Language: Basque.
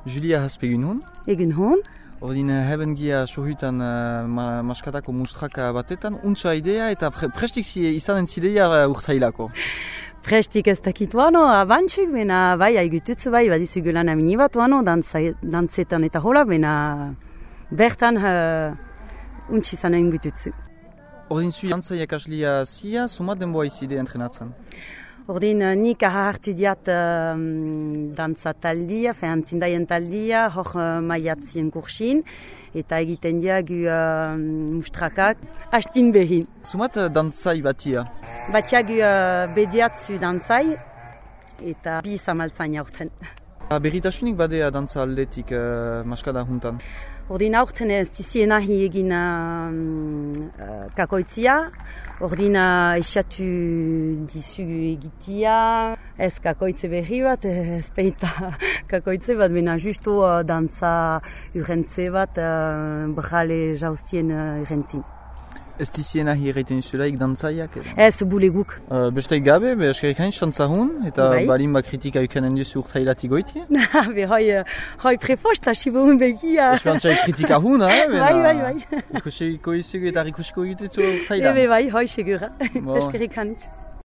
Julia haspe egun hon. Egun hon. Ordin heben gia sohutan maskatako mustraka batetan, untsa idea eta prestik izanen zideia urtailako. Prestik ez dakit wano, abantzuk, bena bai haigututzu bai, badizu gulan amini bat wano, dantzetan eta hola, bena bertan untsi zanen gututzu. Ordin zu dantza jakaslia zia, sumat denboa izide entrenatzen? Ordin nik hartu diat dantza taldia, zindaian taldia, hor maiatzien kursin, eta egiten diagu mustrakak, hastin behin. Sumat dantzai batia? Batiagu bediatzu dantzai, eta bi zamaltzain aurten. Berritasunik badea dantza aldetik maskada juntan? Ordin aurten ez dizien ahi egin kakoitzia, ordin esatu dizu egitia, ez kakoitze berri bat, ez peita kakoitze bat, bena justo dantza urrentze bat, brale jauztien urrentzin. Ez dizien ahi egiten zulaik dantzaiak? Ez buleguk. Besteik gabe, eskerik hain xantzahun, eta balin kritika eukanen duzu urtailati goitie? Be hoi prefosta siboun begia. Espantzai kritika hun, Bai. Ikusiko izugu eta ikusiko egitutzu urtaila? Ebe bai, hoi segura. Eskerik hain.